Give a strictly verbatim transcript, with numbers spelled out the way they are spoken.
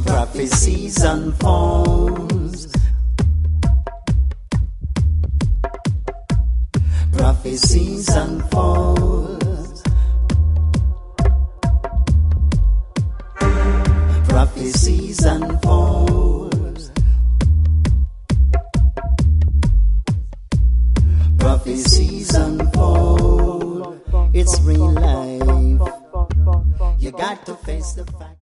prophecies unfolds. Prophecies unfolds. Prophecies unfolds. Prophecies unfold. It's real life. You got to face the fact.